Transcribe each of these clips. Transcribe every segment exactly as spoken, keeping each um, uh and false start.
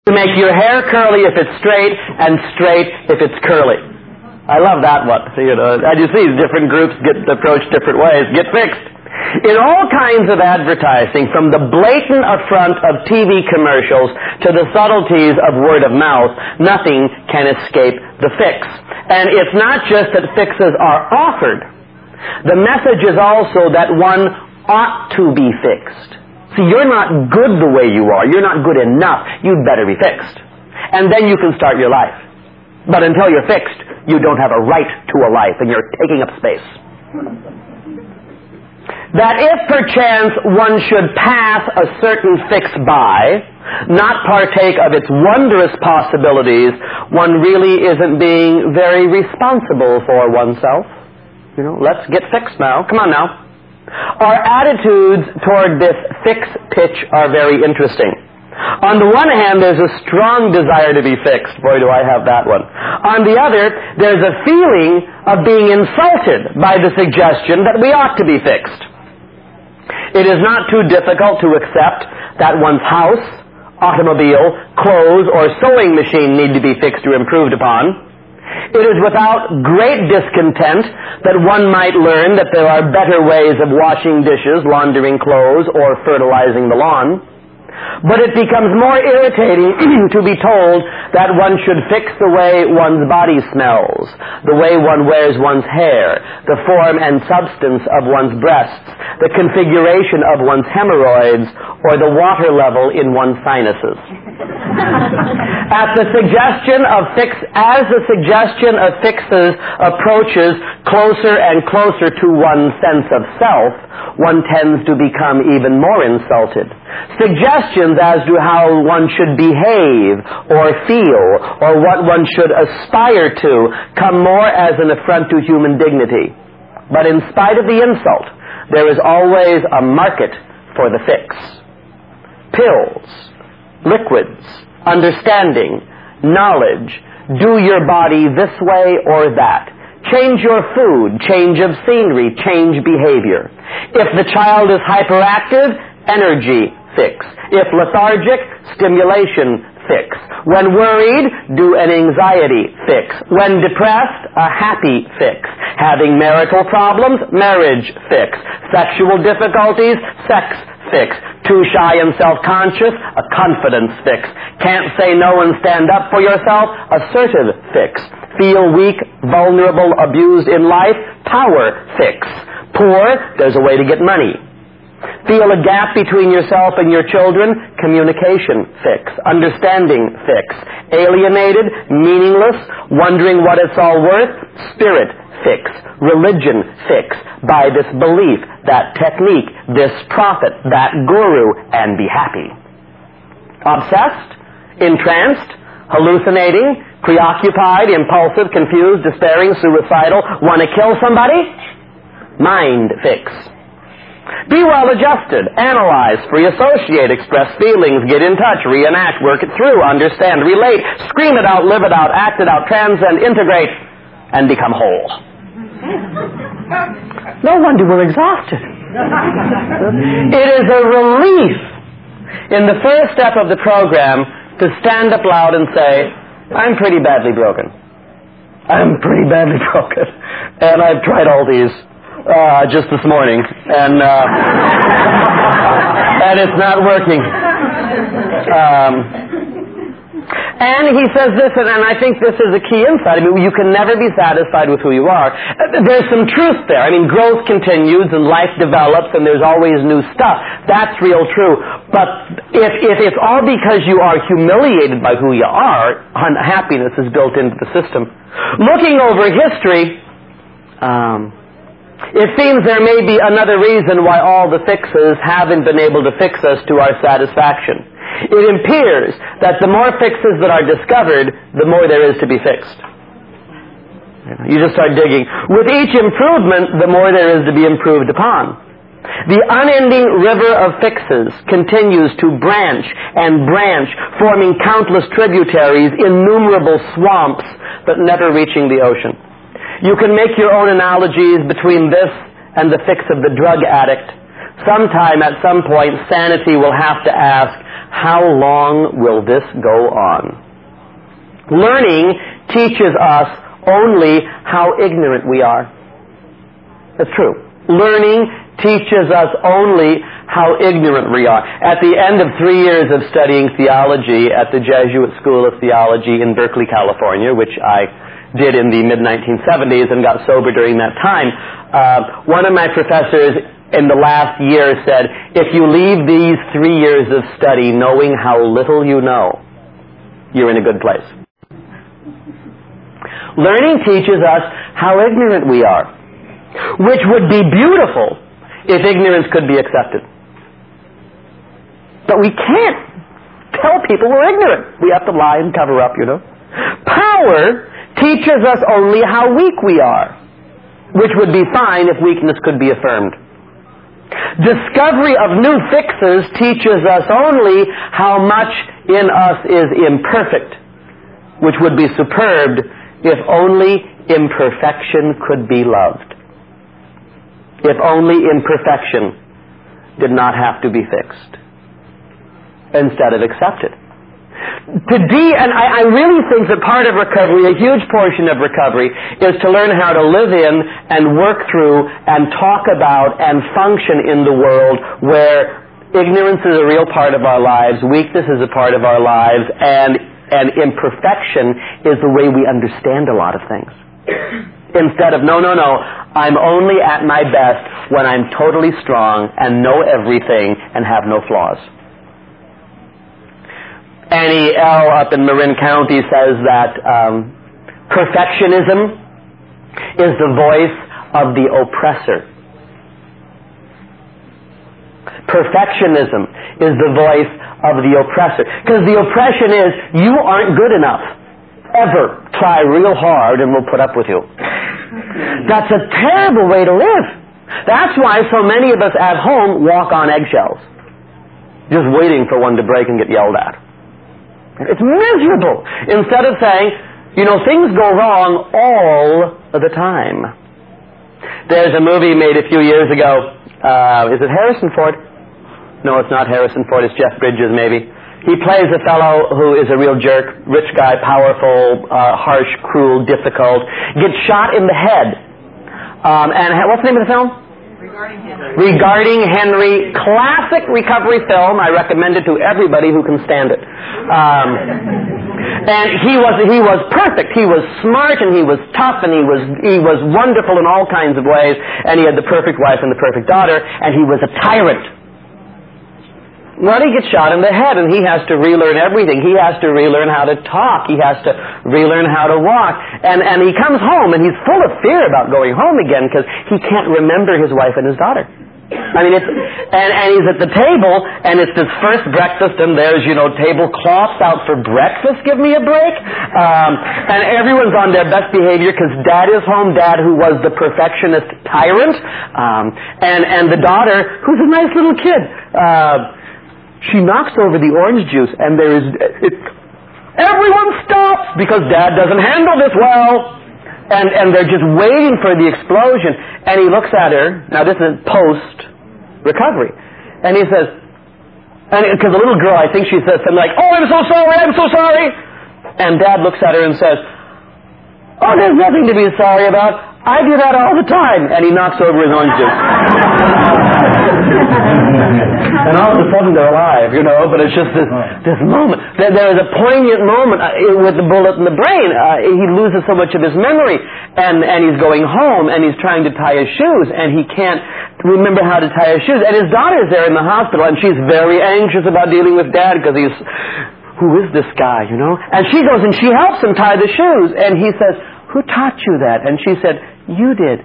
You make your hair curly if it's straight, and straight if it's curly. I love that one. So, you know, as you see, different groups get approached different ways. Get fixed. In all kinds of advertising, from the blatant affront of T V commercials to the subtleties of word of mouth, nothing can escape the fix. And it's not just that fixes are offered. The message is also that one ought to be fixed. See, you're not good the way you are. You're not good enough. You'd better be fixed. And then you can start your life. But until you're fixed, you don't have a right to a life, and you're taking up space. That if perchance one should pass a certain fix by, not partake of its wondrous possibilities, one really isn't being very responsible for oneself. You know, let's get fixed now. Come on now. Our attitudes toward this fix pitch are very interesting. On the one hand, there's a strong desire to be fixed. Boy, do I have that one. On the other, there's a feeling of being insulted by the suggestion that we ought to be fixed. It is not too difficult to accept that one's house, automobile, clothes, or sewing machine need to be fixed or improved upon. It is without great discontent that one might learn that there are better ways of washing dishes, laundering clothes, or fertilizing the lawn. But it becomes more irritating to be told that one should fix the way one's body smells, the way one wears one's hair, the form and substance of one's breasts, the configuration of one's hemorrhoids, or the water level in one's sinuses. At the suggestion of fix, as the suggestion of fixes approaches closer and closer to one's sense of self, one tends to become even more insulted. Suggestions as to how one should behave or feel or what one should aspire to come more as an affront to human dignity. But in spite of the insult, there is always a market for the fix. Pills, liquids, understanding, knowledge, do your body this way or that. Change your food, change of scenery, change behavior. If the child is hyperactive, energy fix. If lethargic, stimulation fix. When worried, do an anxiety fix. When depressed, a happy fix. Having marital problems, marriage fix. Sexual difficulties, sex fix. Too shy and self-conscious, a confidence fix. Can't say no and stand up for yourself, assertive fix. Feel weak, vulnerable, abused in life, power fix. Poor, there's a way to get money. Feel a gap between yourself and your children, communication fix. Understanding fix. Alienated, meaningless, wondering what it's all worth, spirit fix. Religion fix. By this belief, that technique, this prophet, that guru, and be happy. Obsessed, entranced, hallucinating, preoccupied, impulsive, confused, despairing, suicidal, want to kill somebody? Mind fix. Be well adjusted, analyze, free associate, express feelings, get in touch, reenact, work it through, understand, relate, scream it out, live it out, act it out, transcend, integrate, and become whole. No wonder we're exhausted. It is a relief in the first step of the program to stand up loud and say, I'm pretty badly broken. I'm pretty badly broken. And I've tried all these uh, just this morning. And, uh, and it's not working. Um, and he says this, and, and I think this is a key insight. I mean, you can never be satisfied with who you are. There's some truth there. I mean, growth continues and life develops and there's always new stuff. That's real true. But if, if it's all because you are humiliated by who you are, unhappiness is built into the system. Looking over history, um, it seems there may be another reason why all the fixes haven't been able to fix us to our satisfaction. It appears that the more fixes that are discovered, the more there is to be fixed. You just start digging. With each improvement, the more there is to be improved upon. The unending river of fixes continues to branch and branch, forming countless tributaries, innumerable swamps, but never reaching the ocean. You can make your own analogies between this and the fix of the drug addict. Sometime, at some point, sanity will have to ask, how long will this go on? Learning teaches us only how ignorant we are. That's true. Learning teaches us only how ignorant we are. At the end of three years of studying theology at the Jesuit School of Theology in Berkeley, California, which I did in the mid nineteen seventies and got sober during that time, uh, one of my professors in the last year said, if you leave these three years of study knowing how little you know, you're in a good place. Learning teaches us how ignorant we are, which would be beautiful if ignorance could be accepted. But we can't tell people we're ignorant. We have to lie and cover up, you know. Power teaches us only how weak we are, which would be fine if weakness could be affirmed. Discovery of new fixes teaches us only how much in us is imperfect, which would be superb if only imperfection could be loved. If only imperfection did not have to be fixed instead of accepted. To de- and I, I really think that part of recovery, a huge portion of recovery, is to learn how to live in and work through and talk about and function in the world where ignorance is a real part of our lives, weakness is a part of our lives, and, and imperfection is the way we understand a lot of things. Instead of, no, no, no, I'm only at my best when I'm totally strong and know everything and have no flaws. Annie L. up in Marin County says that um, perfectionism is the voice of the oppressor. Perfectionism is the voice of the oppressor. Because the oppression is, you aren't good enough. Ever try real hard and we'll put up with you. That's a terrible way to live. That's why so many of us at home walk on eggshells, just waiting for one to break and get yelled at. It's miserable. Instead of saying, you know, things go wrong all the time. There's a movie made a few years ago. Uh, is it Harrison Ford? No, it's not Harrison Ford. It's Jeff Bridges, maybe. He plays a fellow who is a real jerk, rich guy, powerful, uh, harsh, cruel, difficult, gets shot in the head. Um, and what's the name of the film? Regarding Henry. Regarding Henry. Classic recovery film. I recommend it to everybody who can stand it. Um, and he was he was perfect. He was smart and he was tough and he was he was wonderful in all kinds of ways. And he had the perfect wife and the perfect daughter. And he was a tyrant. Well, he gets shot in the head, and he has to relearn everything. He has to relearn how to talk. He has to relearn how to walk. And, and he comes home, and he's full of fear about going home again because he can't remember his wife and his daughter. I mean, it's, and, and he's at the table, and it's his first breakfast, and there's, you know, tablecloths out for breakfast, give me a break. Um, and everyone's on their best behavior because Dad is home, Dad who was the perfectionist tyrant, um, and, and the daughter, who's a nice little kid. Uh, She knocks over the orange juice, and there is... It, everyone stops because Dad doesn't handle this well. And, and they're just waiting for the explosion. And he looks at her. Now, this is post-recovery. And he says... Because the little girl, I think she says something like, oh, I'm so sorry, I'm so sorry. And Dad looks at her and says, oh, there's nothing to be sorry about. I do that all the time. And he knocks over his orange juice. And all of a sudden they're alive, you know, but it's just this, this moment. There, there is a poignant moment uh, with the bullet in the brain. Uh, he loses so much of his memory, and, and he's going home, and he's trying to tie his shoes, and he can't remember how to tie his shoes. And his daughter's there in the hospital, and she's very anxious about dealing with Dad because he's, who is this guy, you know? And she goes and she helps him tie the shoes, and he says, who taught you that? And she said, you did.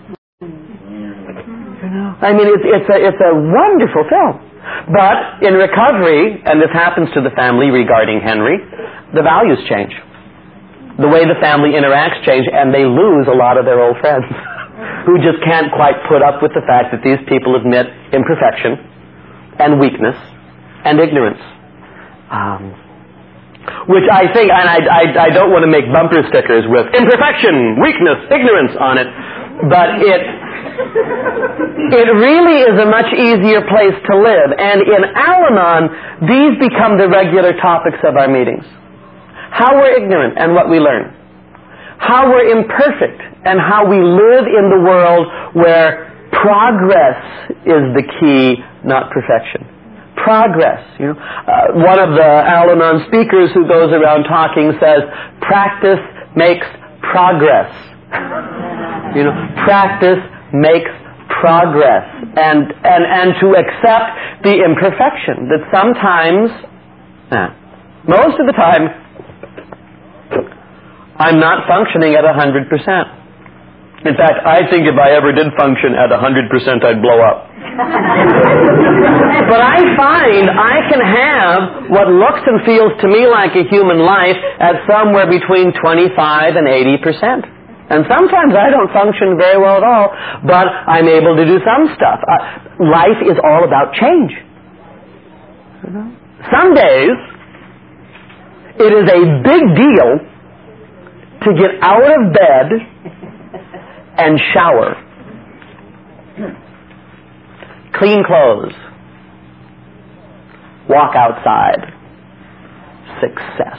I mean, it's, it's, a, it's a wonderful film. But in recovery, and this happens to the family regarding Henry, the values change. The way the family interacts change, and they lose a lot of their old friends who just can't quite put up with the fact that these people admit imperfection and weakness and ignorance. Um, which I think, and I, I, I don't want to make bumper stickers with imperfection, weakness, ignorance on it, but it... It really is a much easier place to live. And in Al-Anon, these become the regular topics of our meetings. How we're ignorant and what we learn. How we're imperfect and how we live in the world where progress is the key, not perfection. Progress, you know. Uh, one of the Al-Anon speakers who goes around talking says, practice makes progress. You know, practice makes progress. And, and, and to accept the imperfection that sometimes, eh, most of the time, I'm not functioning at one hundred percent. In fact, I think if I ever did function at one hundred percent, I'd blow up. But I find I can have what looks and feels to me like a human life at somewhere between twenty-five and eighty percent. And sometimes I don't function very well at all, but I'm able to do some stuff. Uh, life is all about change. Some days, it is a big deal to get out of bed and shower. Clean clothes. Walk outside. Success.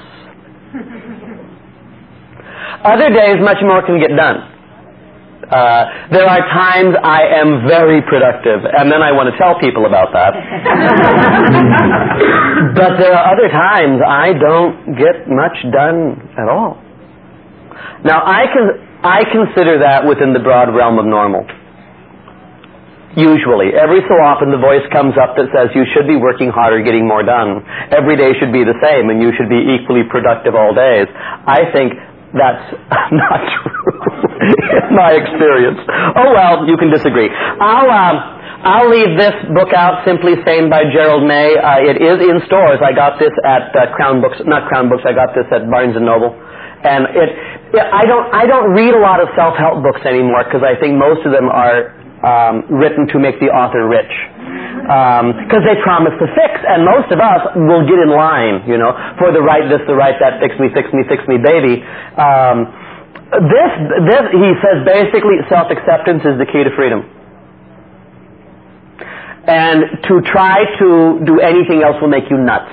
Other days, much more can get done. Uh, there are times I am very productive, and then I want to tell people about that. But there are other times I don't get much done at all. Now, I can I consider that within the broad realm of normal. Usually. Every so often the voice comes up that says you should be working harder, getting more done. Every day should be the same, and you should be equally productive all days. I think that's not true in my experience. Oh, well, you can disagree. I'll, um, I'll leave this book out, Simply Sane by Gerald May. Uh, it is in stores. I got this at uh, Crown Books, not Crown Books, I got this at Barnes and Noble. And it, it, I don't, I don't read a lot of self-help books anymore because I think most of them are um, written to make the author rich. Because um, they promise the fix, and most of us will get in line, you know, for the right this, the right that, fix me, fix me, fix me, baby. Um, this, this, he says, basically, self-acceptance is the key to freedom. And to try to do anything else will make you nuts.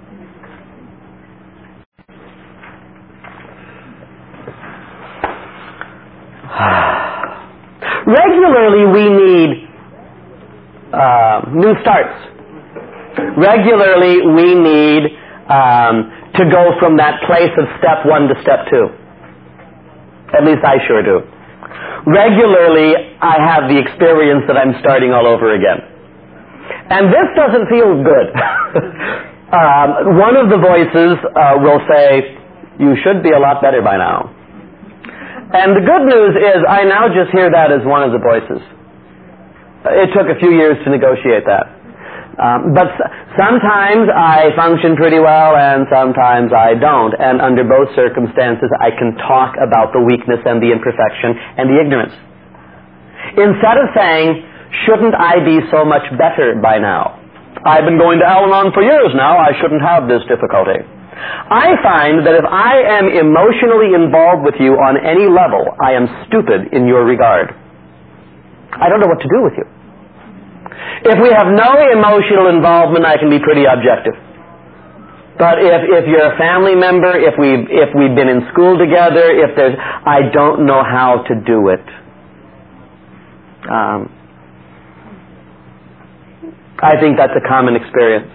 Regularly, we need Uh, new starts. Regularly, we need um, to go from that place of step one to step two. At least I sure do. Regularly, I have the experience that I'm starting all over again. And this doesn't feel good. um, one of the voices uh, will say, you should be a lot better by now. And the good news is I now just hear that as one of the voices. It took a few years to negotiate that. Um, but sometimes I function pretty well and sometimes I don't. And under both circumstances, I can talk about the weakness and the imperfection and the ignorance. Instead of saying, shouldn't I be so much better by now? I've been going to Al-Anon for years now. I shouldn't have this difficulty. I find that if I am emotionally involved with you on any level, I am stupid in your regard. I don't know what to do with you. If we have no emotional involvement, I can be pretty objective. But if, if you're a family member, if we've, if we've been in school together, if there's, I don't know how to do it. Um, I think that's a common experience.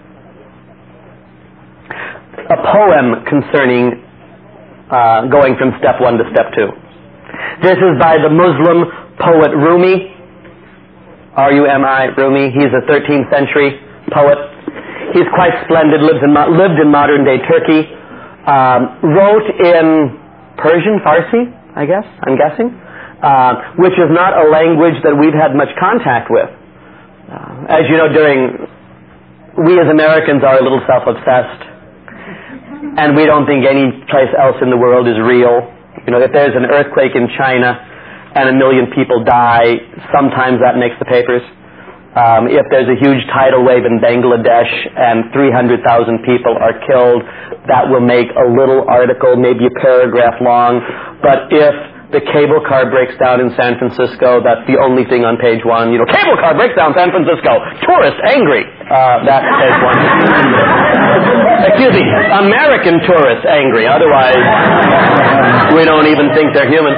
A poem concerning uh, going from step one to step two. This is by the Muslim poet Rumi, R U M I, Rumi. He's a thirteenth century poet. He's quite splendid, lives in, lived in modern-day Turkey, um, wrote in Persian, Farsi, I guess, I'm guessing, uh, which is not a language that we've had much contact with. Uh, as you know, during, we as Americans are a little self-obsessed, and we don't think any place else in the world is real. You know, if there's an earthquake in China, and a million people die, sometimes that makes the papers. Um, if there's a huge tidal wave in Bangladesh and three hundred thousand people are killed, that will make a little article, maybe a paragraph long. But if the cable car breaks down in San Francisco. That's the only thing on page one. You know, cable car breaks down San Francisco. Tourist angry. Uh, that's page one. Excuse me, American tourists angry. Otherwise, we don't even think they're human.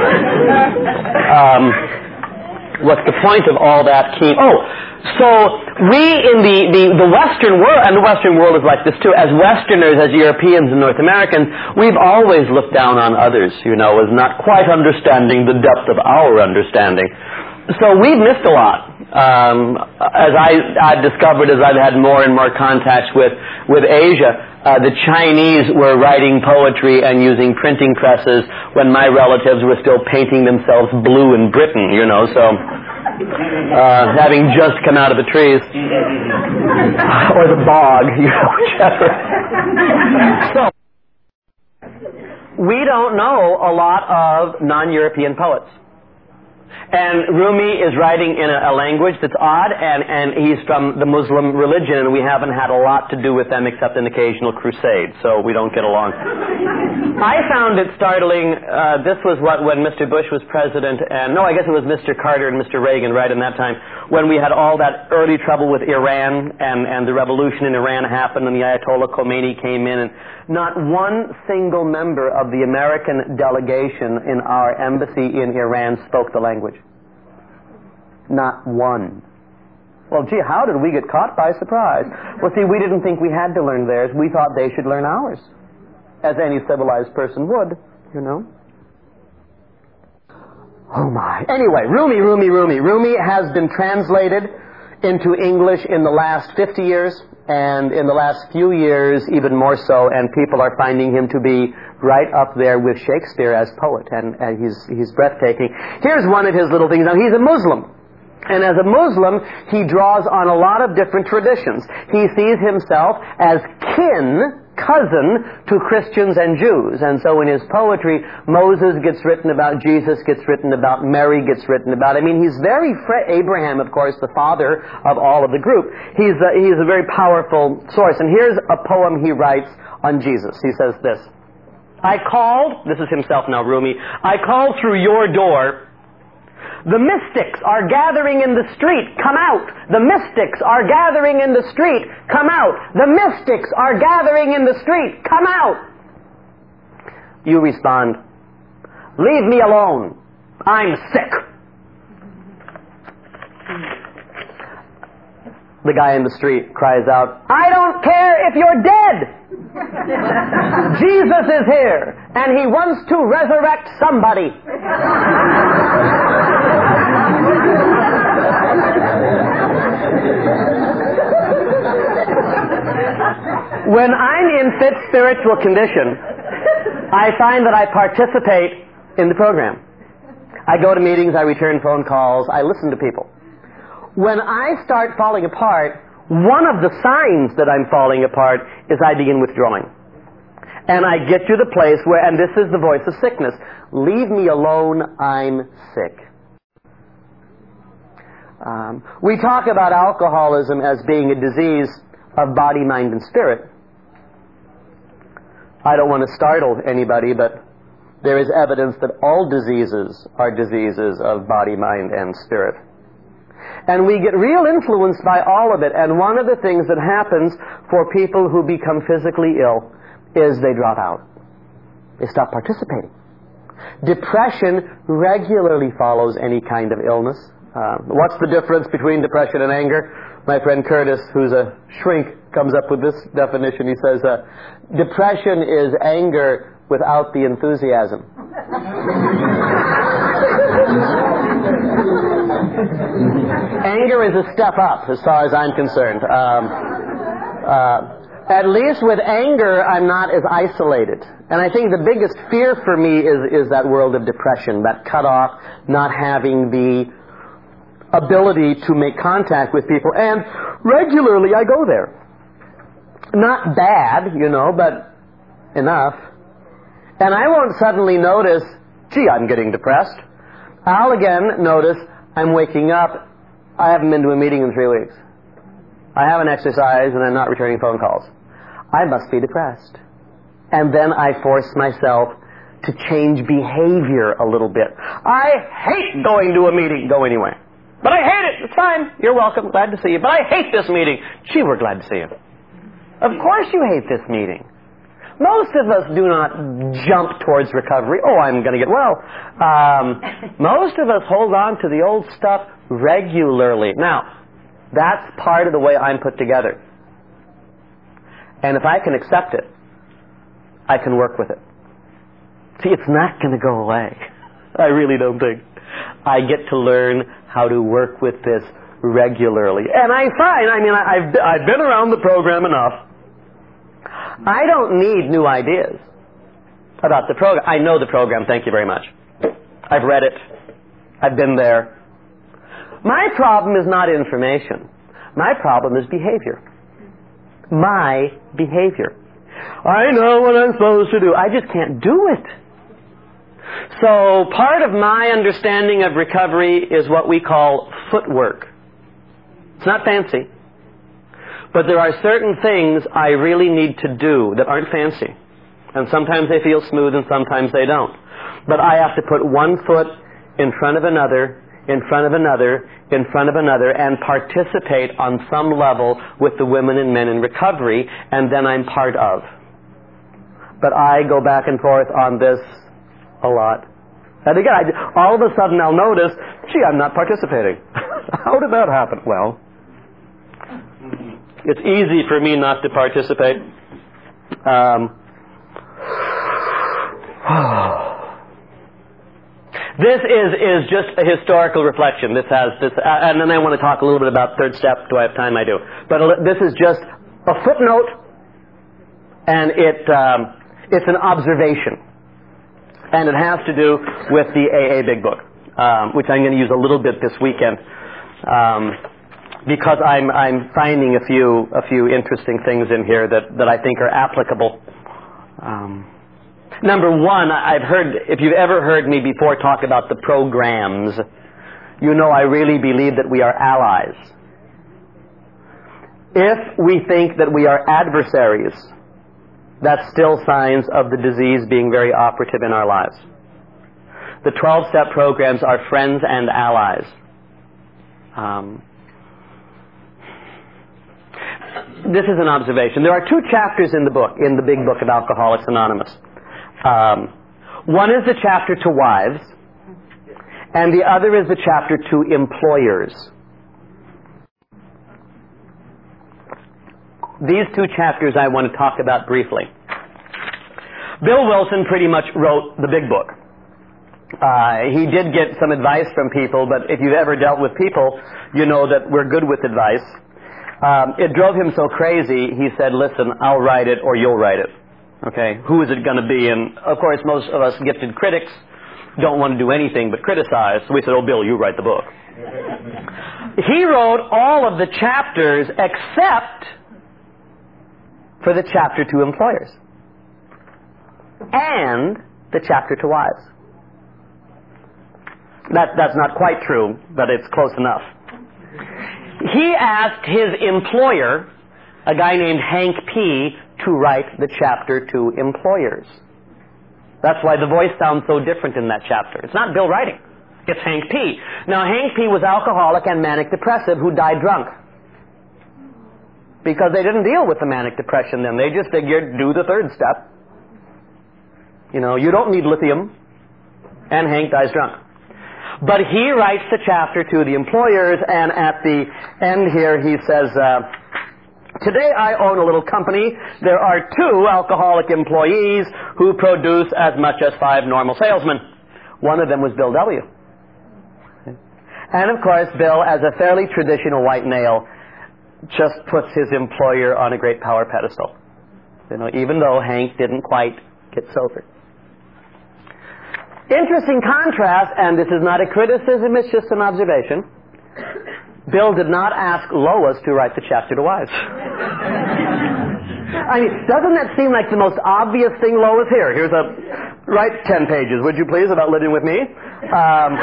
Um, what's the point of all that key? Oh, so we in the, the, the Western world, and the Western world is like this too, as Westerners, as Europeans and North Americans, we've always looked down on others, you know, as not quite understanding the depth of our understanding. So we've missed a lot. Um, as I, I've discovered as I've had more and more contacts with, with Asia, uh, the Chinese were writing poetry and using printing presses when my relatives were still painting themselves blue in Britain, you know, so... Uh, having just come out of the trees. Or the bog, you know, whichever. So, we don't know a lot of non-European poets. And Rumi is writing in a, a language that's odd, and, and he's from the Muslim religion, and we haven't had a lot to do with them except an occasional crusade, so we don't get along. I found it startling, uh, this was what, when Mister Bush was president, and no, I guess it was Mister Carter and Mister Reagan right in that time, when we had all that early trouble with Iran, and, and the revolution in Iran happened, and the Ayatollah Khomeini came in, and not one single member of the American delegation in our embassy in Iran spoke the language. Not one. Well, gee, how did we get caught by surprise? Well, see, we didn't think we had to learn theirs. We thought they should learn ours, as any civilized person would, you know. Oh, my. Anyway, Rumi, Rumi, Rumi. Rumi has been translated into English in the last fifty years, and in the last few years even more so, and people are finding him to be right up there with Shakespeare as poet, and, and he's, he's breathtaking. Here's one of his little things. Now, he's a Muslim. And as a Muslim, he draws on a lot of different traditions. He sees himself as kin, cousin, to Christians and Jews. And so in his poetry, Moses gets written about, Jesus gets written about, Mary gets written about. I mean, he's very, fr- Abraham, of course, the father of all of the group. He's a, he's a very powerful source. And here's a poem he writes on Jesus. He says this: I called, this is himself now, Rumi, I called through your door. The mystics are gathering in the street, come out. The mystics are gathering in the street, come out. The mystics are gathering in the street, come out. You respond, leave me alone. I'm sick. The guy in the street cries out, I don't care if you're dead. Jesus is here, and he wants to resurrect somebody. When I'm in fit spiritual condition, I find that I participate in the program. I go to meetings, I return phone calls, I listen to people. When I start falling apart, one of the signs that I'm falling apart is I begin withdrawing. And I get to the place where, and this is the voice of sickness, leave me alone, I'm sick. Um, we talk about alcoholism as being a disease of body, mind, and spirit. I don't want to startle anybody, but there is evidence that all diseases are diseases of body, mind, and spirit. And we get real influenced by all of it. And one of the things that happens for people who become physically ill is they drop out. They stop participating. Depression regularly follows any kind of illness. Uh, what's the difference between depression and anger? My friend Curtis, who's a shrink, comes up with this definition. He says, uh, depression is anger without the enthusiasm. Anger is a step up, as far as I'm concerned. Um, uh, at least with anger, I'm not as isolated. And I think the biggest fear for me is, is that world of depression, that cutoff, not having the ability to make contact with people. And regularly I go there. Not bad, you know, but enough. And I won't suddenly notice, gee, I'm getting depressed. I'll again notice I'm waking up. I haven't been to a meeting in three weeks. I haven't exercised and I'm not returning phone calls. I must be depressed. And then I force myself to change behavior a little bit. I hate going to a meeting. Go anyway. But I hate it. It's fine. You're welcome. Glad to see you. But I hate this meeting. Gee, we're glad to see you. Of course you hate this meeting. Most of us do not jump towards recovery. Oh, I'm going to get well. Um, most of us hold on to the old stuff regularly. Now, that's part of the way I'm put together. And if I can accept it, I can work with it. See, it's not going to go away. I really don't think. I get to learn how to work with this regularly. And I find, I mean, I've, I've been around the program enough. I don't need new ideas about the program. I know the program, thank you very much. I've read it. I've been there. My problem is not information. My problem is behavior. My behavior. I know what I'm supposed to do. I just can't do it. So part of my understanding of recovery is what we call footwork. It's not fancy. But there are certain things I really need to do that aren't fancy. And sometimes they feel smooth and sometimes they don't. But I have to put one foot in front of another, in front of another, in front of another, and participate on some level with the women and men in recovery, and then I'm part of. But I go back and forth on this a lot. And again, I, all of a sudden I'll notice, gee, I'm not participating. How did that happen? Well, it's easy for me not to participate. Um, this is, is just a historical reflection. This has this, uh, and then I want to talk a little bit about third step. Do I have time? I do. But this is just a footnote, and it um, it's an observation. And it has to do with the A A Big Book, um, which I'm going to use a little bit this weekend, um, because I'm I'm finding a few a few interesting things in here that, that I think are applicable. Um, number one, I've heard, if you've ever heard me before talk about the programs, you know I really believe that we are allies. If we think that we are adversaries, that's still signs of the disease being very operative in our lives. The twelve-step programs are friends and allies. Um, this is an observation. There are two chapters in the book, in the big book of Alcoholics Anonymous. Um, one is the chapter to wives, and the other is the chapter to employers. These two chapters I want to talk about briefly. Bill Wilson pretty much wrote the big book. Uh, he did get some advice from people, but if you've ever dealt with people, you know that we're good with advice. Um, it drove him so crazy, he said, listen, I'll write it or you'll write it. Okay, who is it going to be? And of course, most of us gifted critics don't want to do anything but criticize. So we said, oh, Bill, you write the book. He wrote all of the chapters except for the chapter to employers and the chapter to wives. That, that's not quite true, but it's close enough. He asked his employer, a guy named Hank P., to write the chapter to employers. That's why the voice sounds so different in that chapter. It's not Bill writing. It's Hank P. Now, Hank P. was alcoholic and manic depressive who died drunk. Because they didn't deal with the manic depression then. They just figured, do the third step. You know, you don't need lithium. And Hank dies drunk. But he writes the chapter to the employers, and at the end here he says, uh, today I own a little company. There are two alcoholic employees who produce as much as five normal salesmen. One of them was Bill W. And of course, Bill, as a fairly traditional white male, just puts his employer on a great power pedestal. You know, even though Hank didn't quite get sober. Interesting contrast, and this is not a criticism, it's just an observation. Bill did not ask Lois to write the chapter to wives. I mean, doesn't that seem like the most obvious thing, Lois? Here, here's a, write ten pages, would you please, about living with me? Um,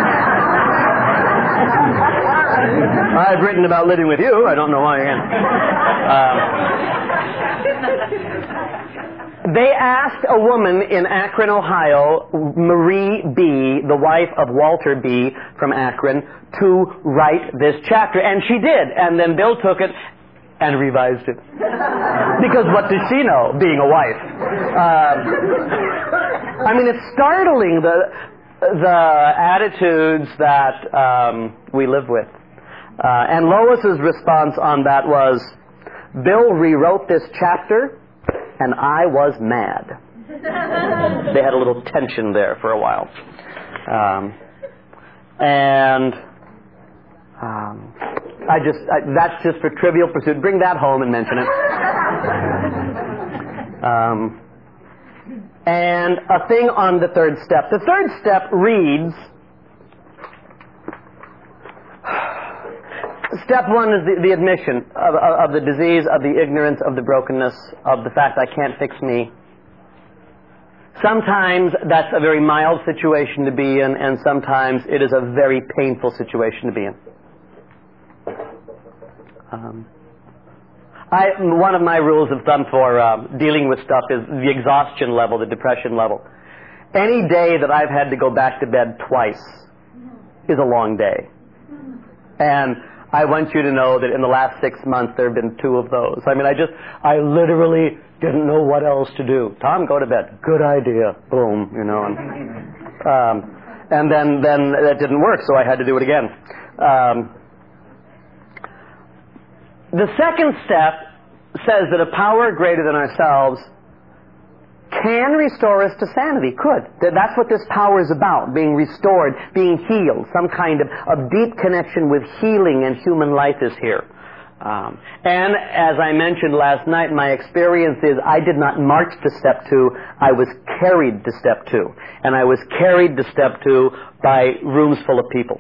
I've written about living with you. I don't know why again. Um, They asked a woman in Akron, Ohio, Marie B., the wife of Walter B. from Akron, to write this chapter. And she did. And then Bill took it and revised it. Because what does she know, being a wife? Uh, I mean, it's startling, the, the attitudes that um, we live with. Uh, and Lois's response on that was, Bill rewrote this chapter, and I was mad. They had a little tension there for a while. Um, and um, I just, I, that's just for Trivial Pursuit. Bring that home and mention it. Um, and a thing on the third step. The third step reads, step one is the, the admission of, of, of the disease, of the ignorance, of the brokenness, of the fact I can't fix me. Sometimes that's a very mild situation to be in, and sometimes it is a very painful situation to be in. Um, I, one of my rules of thumb for uh, dealing with stuff is the exhaustion level, the depression level. Any day that I've had to go back to bed twice is a long day. And I want you to know that in the last six months there have been two of those. I mean, I just, I literally didn't know what else to do. Tom, go to bed. Good idea. Boom, you know. And, um, and then, then that didn't work, so I had to do it again. Um, the second step says that a power greater than ourselves can restore us to sanity. Could. That's what this power is about, being restored, being healed. Some kind of, of deep connection with healing and human life is here. Um, and as I mentioned last night, my experience is I did not march to step two, I was carried to step two. And I was carried to step two by rooms full of people.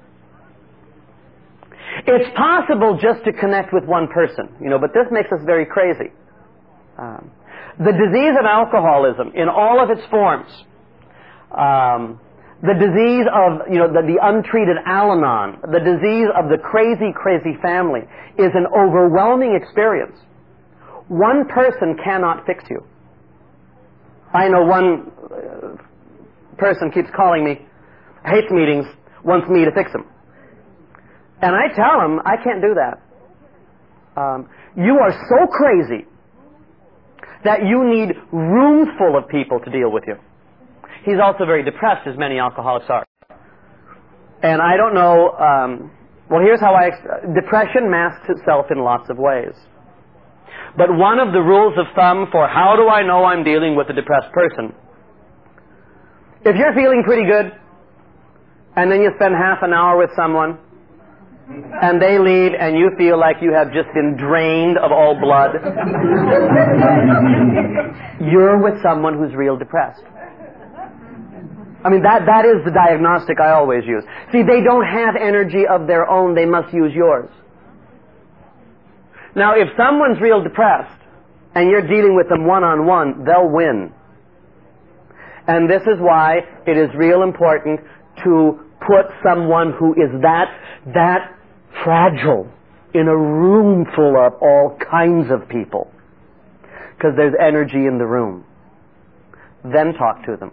It's possible just to connect with one person, you know, but this makes us very crazy. Um, The disease of alcoholism in all of its forms, um, the disease of, you know, the, the untreated Al-Anon, the disease of the crazy, crazy family is an overwhelming experience. One person cannot fix you. I know one uh, person keeps calling me, hates meetings, wants me to fix him. And I tell him, I can't do that. Um, you are so crazy that you need rooms full of people to deal with you. He's also very depressed, as many alcoholics are. And I don't know, um, well, here's how I, depression masks itself in lots of ways. But one of the rules of thumb for how do I know I'm dealing with a depressed person, if you're feeling pretty good, and then you spend half an hour with someone, and they leave and you feel like you have just been drained of all blood, you're with someone who's real depressed. I mean, that, that is the diagnostic I always use. See, they don't have energy of their own, they must use yours. Now, if someone's real depressed and you're dealing with them one-on-one, they'll win. And this is why it is real important to put someone who is that, that fragile in a room full of all kinds of people. Because there's energy in the room. Then talk to them.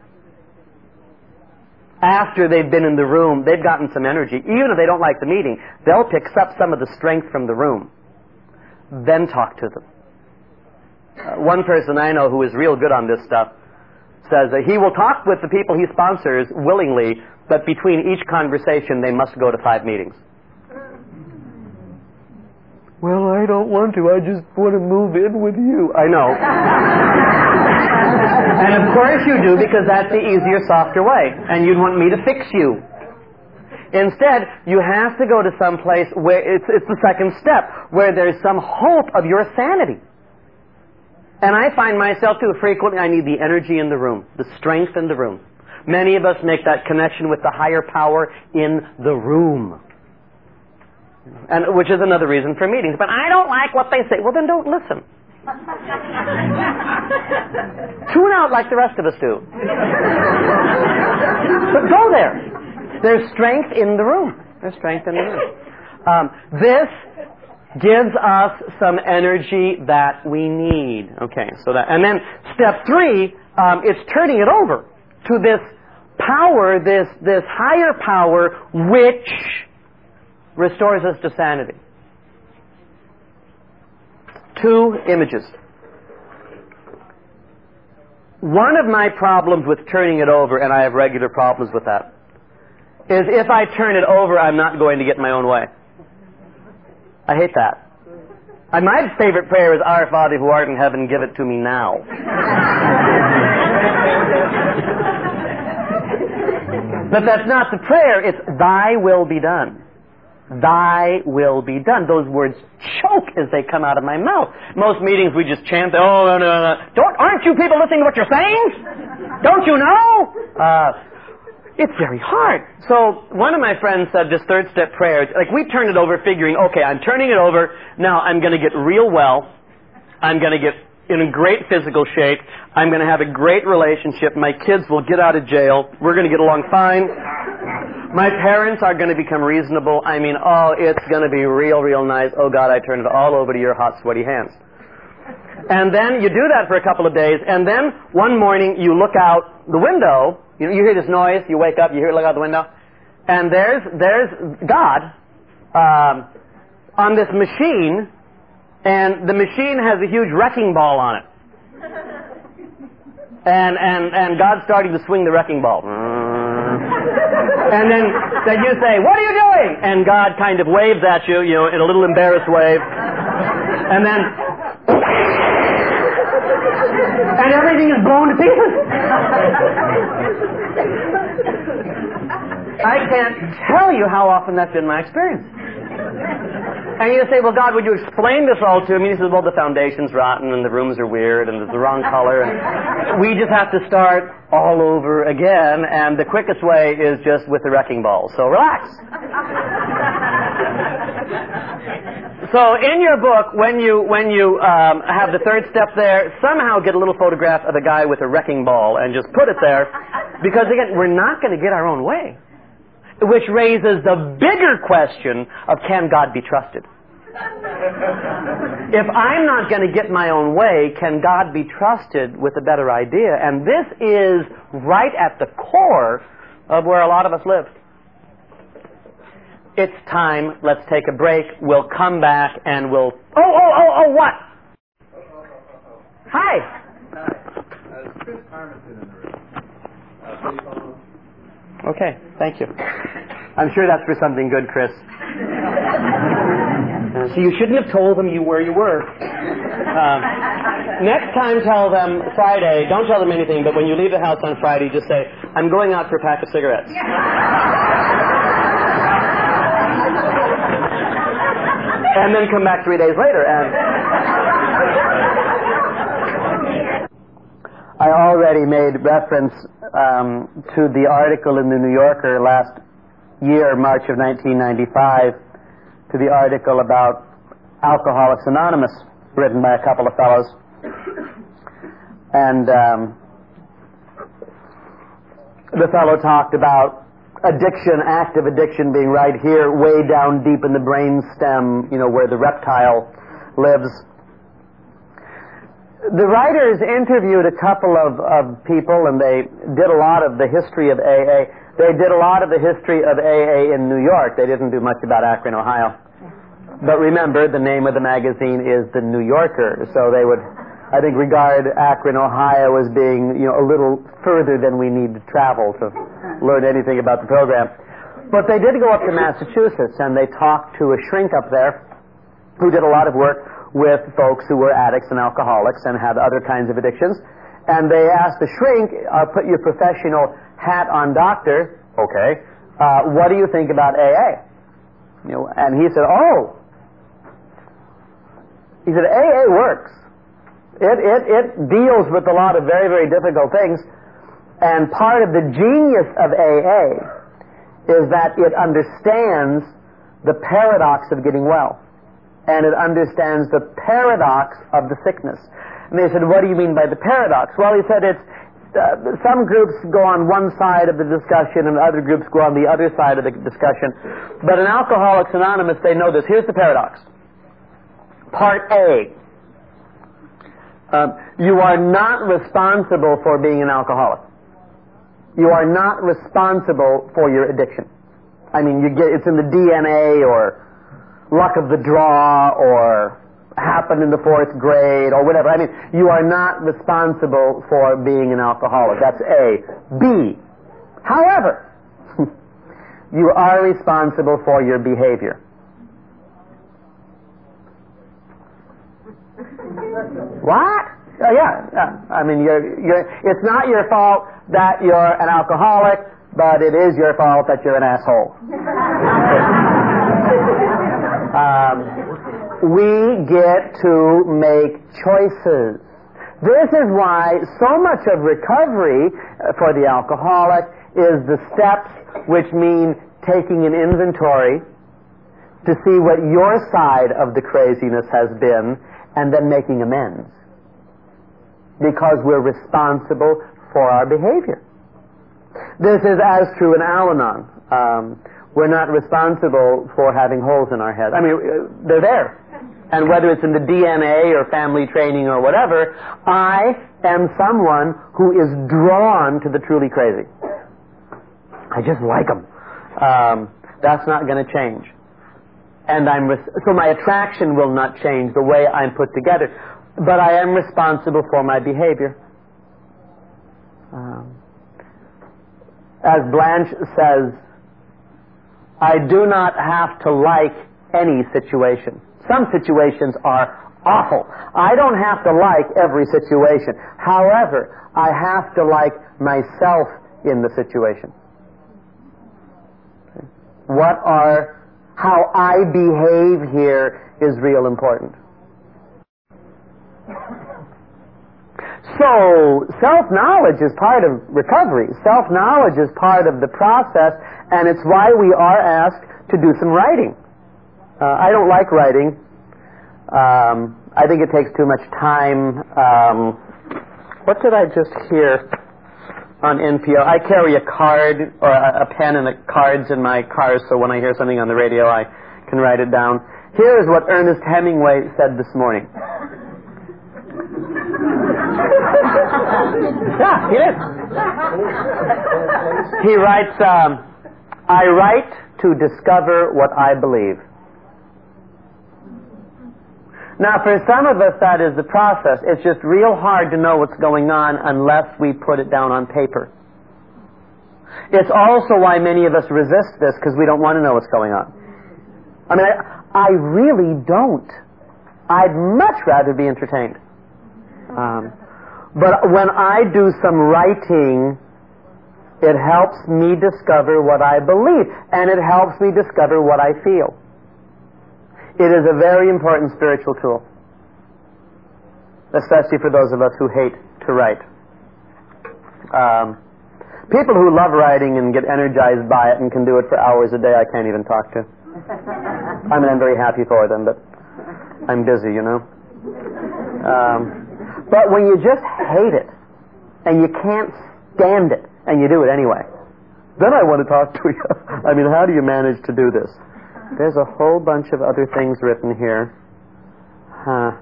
After they've been in the room, they've gotten some energy. Even if they don't like the meeting, they'll pick up some of the strength from the room. Then talk to them. Uh, one person I know who is real good on this stuff says that he will talk with the people he sponsors willingly, but between each conversation they must go to five meetings. Well, I don't want to. I just want to move in with you. I know. And of course you do, because that's the easier, softer way. And you'd want me to fix you. Instead, you have to go to some place where it's, it's the second step, where there's some hope of your sanity. And I find myself too frequently, I need the energy in the room, the strength in the room. Many of us make that connection with the higher power in the room. And which is another reason for meetings. But I don't like what they say. Well, then don't listen. Tune out like the rest of us do. But go there. There's strength in the room. There's strength in the room. Um, this gives us some energy that we need. Okay, so that, and then step three, um, it's turning it over to this power, this, this higher power, which restores us to sanity. Two images. One of my problems with turning it over, and I have regular problems with that, is if I turn it over, I'm not going to get my own way. I hate that. And my favorite prayer is, Our Father who art in heaven, give it to me now. But that's not the prayer. It's, Thy will be done. Thy will be done. Those words choke as they come out of my mouth. Most meetings we just chant, oh, no, no, no. Don't, aren't you people listening to what you're saying? Don't you know? Uh, it's very hard. So one of my friends said this third step prayer, like we turned it over figuring, okay, I'm turning it over. Now I'm going to get real well. I'm going to get in a great physical shape. I'm going to have a great relationship. My kids will get out of jail. We're going to get along fine. My parents are going to become reasonable. I mean, oh, it's going to be real, real nice. Oh, God, I turned it all over to your hot, sweaty hands. And then you do that for a couple of days, and then one morning you look out the window. You know, you hear this noise. You wake up. You hear it look out the window. And there's, there's God um, on this machine, and the machine has a huge wrecking ball on it. And, and, and God's starting to swing the wrecking ball. And then, then you say, what are you doing? And God kind of waves at you, you know, in a little embarrassed wave. And then, and everything is blown to pieces. I can't tell you how often that's been my experience. And you say, well, God, would you explain this all to me? And he says, well, the foundation's rotten and the rooms are weird and it's the wrong color. And we just have to start all over again, and the quickest way is just with the wrecking ball. So relax. So in your book, when you when you um, have the third step there, somehow get a little photograph of a guy with a wrecking ball and just put it there, because again, we're not going to get our own way. Which raises the bigger question of, can God be trusted? If I'm not going to get my own way, can God be trusted with a better idea? And this is right at the core of where a lot of us live. It's time. Let's take a break. We'll come back and we'll... Oh, oh, oh, oh, what? Hi. Uh, Chris Harmison in the room. Uh, please follow. Okay, thank you. I'm sure that's for something good, Chris. Uh, so you shouldn't have told them you where you were. Um, next time, tell them Friday. Don't tell them anything, but when you leave the house on Friday, just say, I'm going out for a pack of cigarettes. And then come back three days later and... I already made reference um, to the article in the New Yorker last year, March of nineteen ninety-five, to the article about Alcoholics Anonymous, written by a couple of fellows. And um, the fellow talked about addiction, active addiction being right here, way down deep in the brain stem, you know, where the reptile lives. The writers interviewed a couple of, of people, and they did a lot of the history of A A. They did a lot of the history of A A in New York. They didn't do much about Akron, Ohio. But remember, the name of the magazine is The New Yorker, so they would, I think, regard Akron, Ohio as being, you know, a little further than we need to travel to learn anything about the program. But they did go up to Massachusetts, and they talked to a shrink up there who did a lot of work with folks who were addicts and alcoholics and had other kinds of addictions. And they asked the shrink, I'll put your professional hat on, doctor, okay, uh, what do you think about A A? You know, and he said, oh, he said, A A works. It, it, it deals with a lot of very, very difficult things, and part of the genius of A A is that it understands the paradox of getting well. And it understands the paradox of the sickness. And they said, what do you mean by the paradox? Well, he said, it's uh, some groups go on one side of the discussion and other groups go on the other side of the discussion. But in Alcoholics Anonymous, they know this. Here's the paradox. Part A. Um, you are not responsible for being an alcoholic. You are not responsible for your addiction. I mean, you get it's in the D N A or luck of the draw or happened in the fourth grade or whatever. I mean, you are not responsible for being an alcoholic. That's A. B. However, you are responsible for your behavior. What? Oh, yeah, yeah. I mean, you're, you're, it's not your fault that you're an alcoholic, but it is your fault that you're an asshole. um, we get to make choices. This is why so much of recovery for the alcoholic is the steps which mean taking an inventory to see what your side of the craziness has been and then making amends. Because we're responsible for our behavior. This is as true in Al-Anon. Um, we're not responsible for having holes in our heads. I mean, they're there. And whether it's in the D N A or family training or whatever, I am someone who is drawn to the truly crazy. I just like them. Um, that's not going to change. And I'm res- so my attraction will not change the way I'm put together. But I am responsible for my behavior. Um, as Blanche says, I do not have to like any situation. Some situations are awful. I don't have to like every situation. However, I have to like myself in the situation. What are, how I behave here is real important. So, self-knowledge is part of recovery. Self-knowledge is part of the process, and it's why we are asked to do some writing. Uh, I don't like writing. Um, I think it takes too much time. Um, what did I just hear on N P R? I carry a card, or a, a pen and a cards in my car, so when I hear something on the radio, I can write it down. Here is what Ernest Hemingway said this morning. Yeah, he is. He writes, um, I write to discover what I believe. Now, for some of us, that is the process. It's just real hard to know what's going on unless we put it down on paper. It's also why many of us resist this, because we don't want to know what's going on. I mean, I, I really don't. I'd much rather be entertained. Um, but when I do some writing, it helps me discover what I believe, and it helps me discover what I feel. It is a very important spiritual tool, especially for those of us who hate to write. Um, people who love writing and get energized by it and can do it for hours a day, I can't even talk to. I mean, I'm very happy for them, but I'm busy, you know. Um, but when you just hate it, and you can't stand it, and you do it anyway, then I want to talk to you. I mean, how do you manage to do this? There's a whole bunch of other things written here. Huh.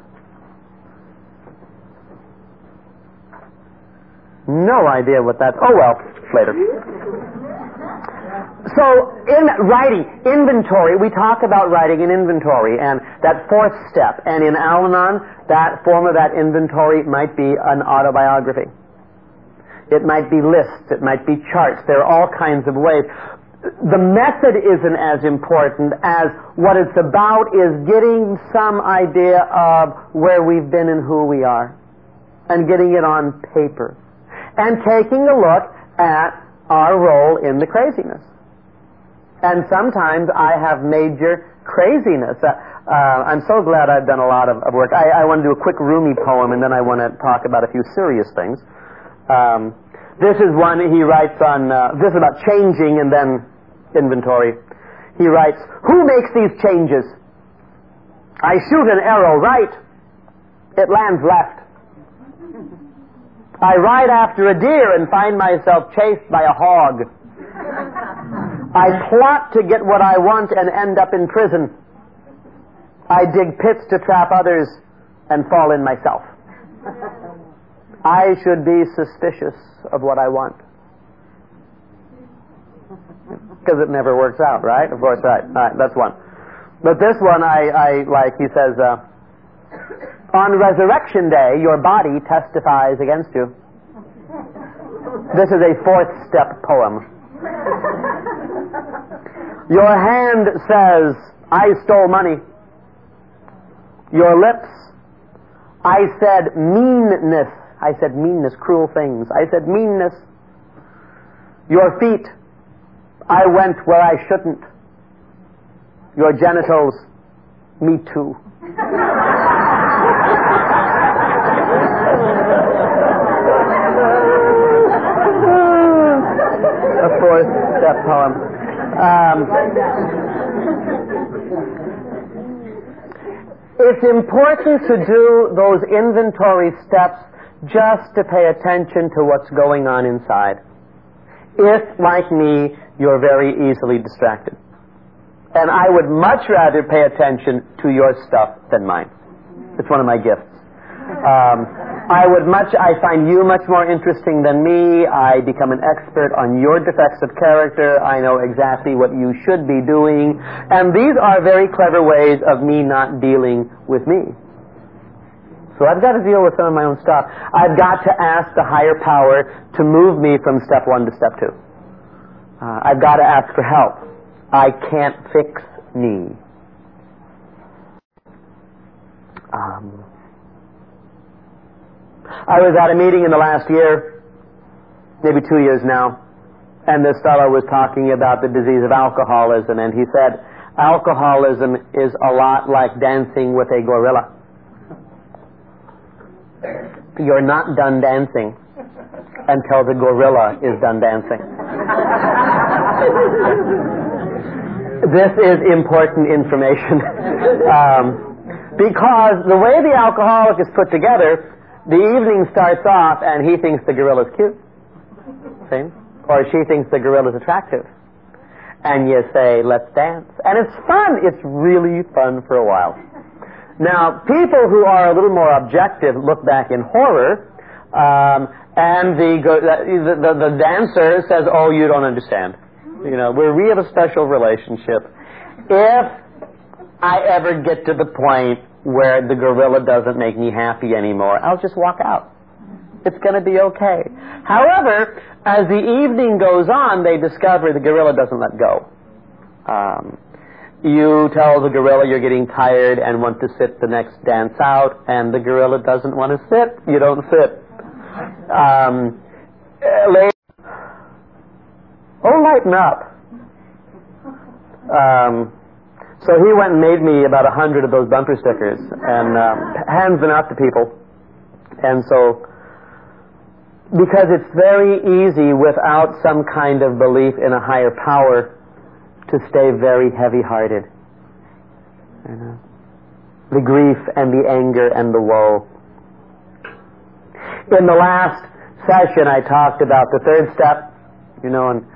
No idea what that's... Oh, well, later. So, in writing, inventory, we talk about writing an inventory, and that fourth step. And in Al-Anon, that form of that inventory might be an autobiography. It might be lists. It might be charts. There are all kinds of ways. The method isn't as important as what it's about is getting some idea of where we've been and who we are, and getting it on paper, and taking a look at our role in the craziness. And sometimes I have major craziness. Uh, uh, I'm so glad I've done a lot of, of work. I, I want to do a quick Rumi poem, and then I want to talk about a few serious things. Um, this is one he writes on, uh, this is about changing and then inventory. He writes, who makes these changes? I shoot an arrow right. It lands left. I ride after a deer and find myself chased by a hog. I plot to get what I want and end up in prison. I dig pits to trap others and fall in myself. I should be suspicious of what I want. Because it never works out, right? Of course, right. All right, that's one. But this one I, I like, he says, uh, on resurrection day, your body testifies against you. This is a fourth step poem. Your hand says, I stole money. Your lips, I said meanness. I said meanness, cruel things. I said meanness. Your feet, I went where I shouldn't. Your genitals, me too. A fourth step poem. Um, it's important to do those inventory steps just to pay attention to what's going on inside. If, like me, you're very easily distracted. And I would much rather pay attention to your stuff than mine. It's one of my gifts. Um, I would much, I find you much more interesting than me. I become an expert on your defects of character. I know exactly what you should be doing. And these are very clever ways of me not dealing with me. So I've got to deal with some of my own stuff. I've got to ask the higher power to move me from step one to step two. Uh, I've got to ask for help. I can't fix me. Um, I was at a meeting in the last year, maybe two years now, and this fellow was talking about the disease of alcoholism, and he said, alcoholism is a lot like dancing with a gorilla. You're not done dancing until the gorilla is done dancing. This is important information. um, because the way the alcoholic is put together, the evening starts off and he thinks the gorilla's cute. See? Or she thinks the gorilla's attractive. And you say, let's dance. And it's fun. It's really fun for a while. Now, people who are a little more objective look back in horror, um, and the, the, the, the dancer says, oh, you don't understand. You know, we're, we have a special relationship. If I ever get to the point where the gorilla doesn't make me happy anymore, I'll just walk out. It's going to be okay. However, as the evening goes on, they discover the gorilla doesn't let go. Um, you tell the gorilla you're getting tired and want to sit the next dance out, and the gorilla doesn't want to sit. You don't sit. Um, later, oh, lighten up. Um, so he went and made me about a hundred of those bumper stickers and um, hands them out to people. And so, because it's very easy without some kind of belief in a higher power to stay very heavy-hearted. You know? The grief and the anger and the woe. In the last session, I talked about the third step, you know, and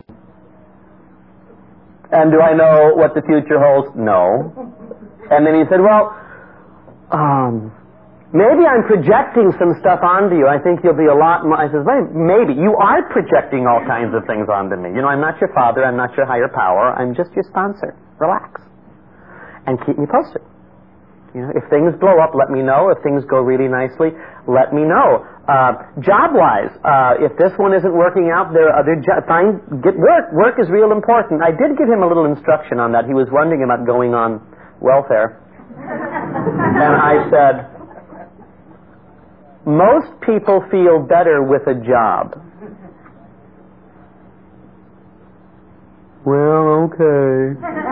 and do I know what the future holds? No. And then he said, well, um, maybe I'm projecting some stuff onto you. I think you'll be a lot more. I said, well, maybe. You are projecting all kinds of things onto me. You know, I'm not your father. I'm not your higher power. I'm just your sponsor. Relax. And keep me posted. You know, if things blow up, let me know. If things go really nicely, let me know. Uh, job-wise, uh, if this one isn't working out, there are other jobs. Find, get work. Work is real important. I did give him a little instruction on that. He was wondering about going on welfare. And I said, most people feel better with a job. Well, okay.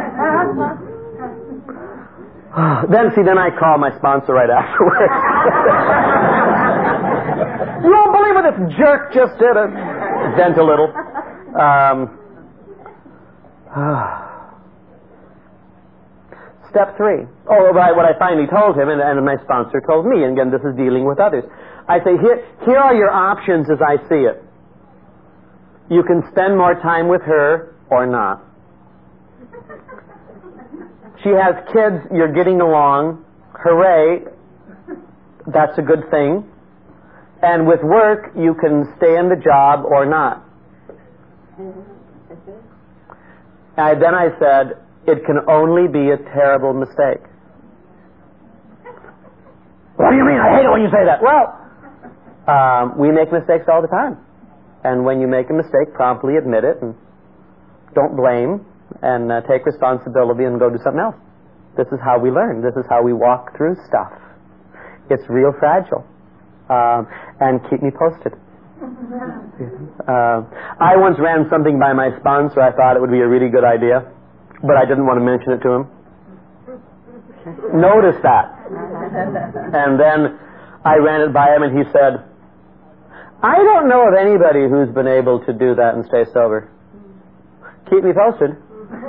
Then, see, then I call my sponsor right afterwards. You won't believe what this jerk just did. Vent a little. Um, step three. Oh, right, what I finally told him, and, and my sponsor told me, and again, this is dealing with others. I say, here, here are your options as I see it. You can spend more time with her or not. She has kids, you're getting along. Hooray, that's a good thing. And with work, you can stay in the job or not. I, then I said, it can only be a terrible mistake. What do you mean? I hate it when you say that. Well, um, we make mistakes all the time. And when you make a mistake, promptly admit it and don't blame and uh, take responsibility and go do something else. This is how we learn. This is how we walk through stuff. It's real fragile. Um, and keep me posted. Uh, I once ran something by my sponsor. I thought it would be a really good idea, but I didn't want to mention it to him. Notice that. And then I ran it by him and he said, I don't know of anybody who's been able to do that and stay sober. Keep me posted.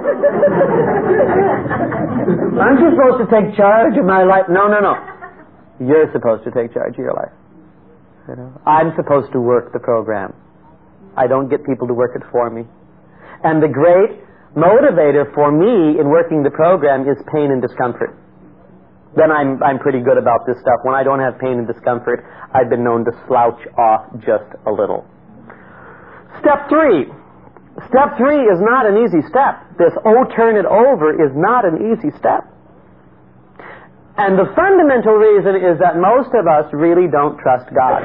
Aren't you supposed to take charge of my life? No, no, no. You're supposed to take charge of your life. You know? I'm supposed to work the program. I don't get people to work it for me. And the great motivator for me in working the program is pain and discomfort. Then I'm I'm pretty good about this stuff. When I don't have pain and discomfort, I've been known to slouch off just a little. Step three. Step three is not an easy step. This oh, turn it over is not an easy step. And the fundamental reason is that most of us really don't trust God.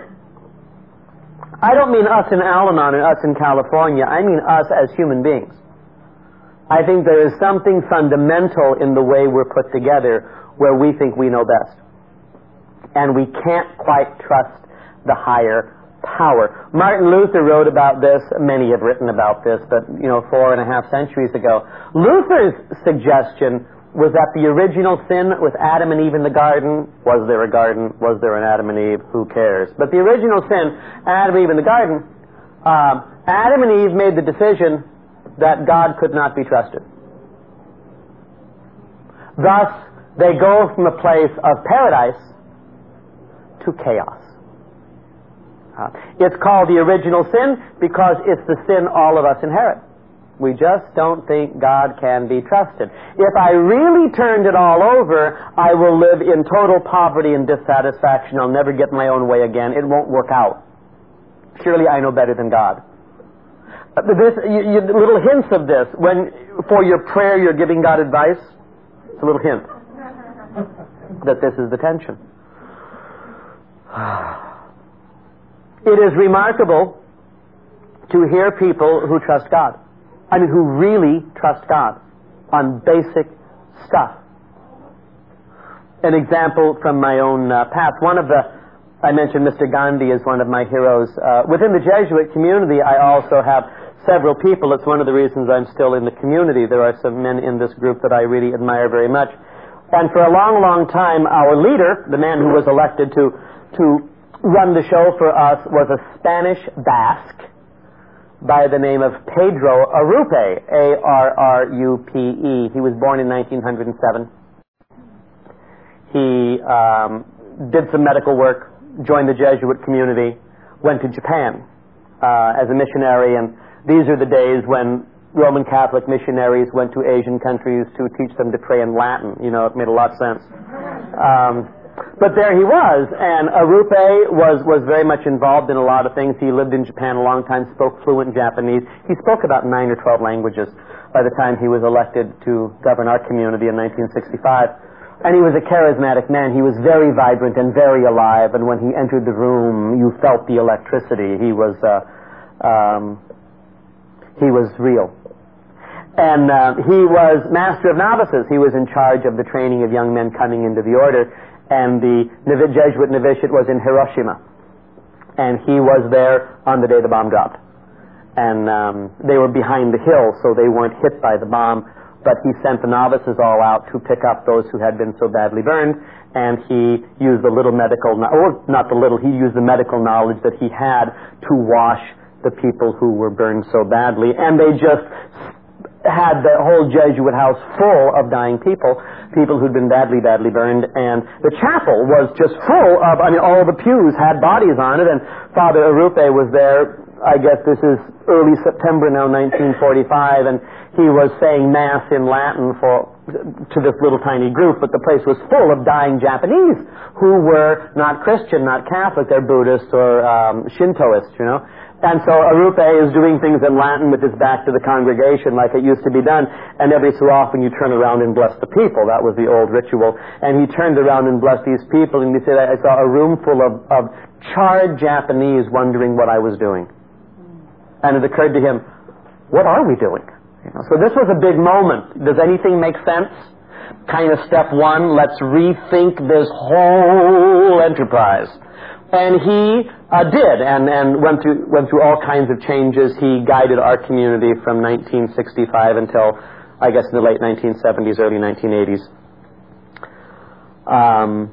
I don't mean us in Al-Anon and us in California. I mean us as human beings. I think there is something fundamental in the way we're put together where we think we know best. And we can't quite trust the higher power. Martin Luther wrote about this. Many have written about this, but, you know, four and a half centuries ago. Luther's suggestion was that the original sin with Adam and Eve in the garden, was there a garden? Was there an Adam and Eve? Who cares? But the original sin, Adam and Eve in the garden, um, Adam and Eve made the decision that God could not be trusted. Thus, they go from a place of paradise to chaos. Uh, it's called the original sin because it's the sin all of us inherit. We just don't think God can be trusted. If I really turned it all over, I will live in total poverty and dissatisfaction. I'll never get my own way again. It won't work out. Surely I know better than God. This, you, you, little hints of this. When, for your prayer, you're giving God advice. It's a little hint that this is the tension. It is remarkable to hear people who trust God. I mean, who really trust God on basic stuff. An example from my own uh, past. One of the, I mentioned Mister Gandhi is one of my heroes. Uh, within the Jesuit community, I also have several people. It's one of the reasons I'm still in the community. There are some men in this group that I really admire very much. And for a long, long time, our leader, the man who was elected to, to run the show for us, was a Spanish Basque by the name of Pedro Arrupe, A R R U P E. He was born in nineteen oh seven. He um, did some medical work, joined the Jesuit community, went to Japan uh, as a missionary, and these are the days when Roman Catholic missionaries went to Asian countries to teach them to pray in Latin. You know, it made a lot of sense. Um, But there he was, and Arrupe was, was very much involved in a lot of things. He lived in Japan a long time, spoke fluent Japanese. He spoke about nine or twelve languages by the time he was elected to govern our community in nineteen sixty-five. And he was a charismatic man. He was very vibrant and very alive, and when he entered the room, you felt the electricity. He was, uh, um, he was real. And uh, he was master of novices. He was in charge of the training of young men coming into the order. And the Jesuit novitiate was in Hiroshima. And he was there on the day the bomb dropped. And um, they were behind the hill, so they weren't hit by the bomb. But he sent the novices all out to pick up those who had been so badly burned. And he used the little medical, or not the little, he used the medical knowledge that he had to wash the people who were burned so badly. And they just had the whole Jesuit house full of dying people, people who'd been badly, badly burned, and the chapel was just full of, I mean, all the pews had bodies on it, and Father Arrupe was there. I guess this is early September now, nineteen forty-five, and he was saying Mass in Latin for to this little tiny group, but the place was full of dying Japanese who were not Christian, not Catholic, they're Buddhist or um, Shintoist, you know. And so Arupe is doing things in Latin with his back to the congregation like it used to be done, and every so often you turn around and bless the people. That was the old ritual. And he turned around and blessed these people, and he said, I saw a room full of, of charred Japanese wondering what I was doing. And it occurred to him, what are we doing? You know, so this was a big moment. Does anything make sense? Kind of step one, let's rethink this whole enterprise. And he uh, did, and, and went through went through all kinds of changes. He guided our community from nineteen sixty-five until, I guess, in the late nineteen seventies, early nineteen eighties. Um,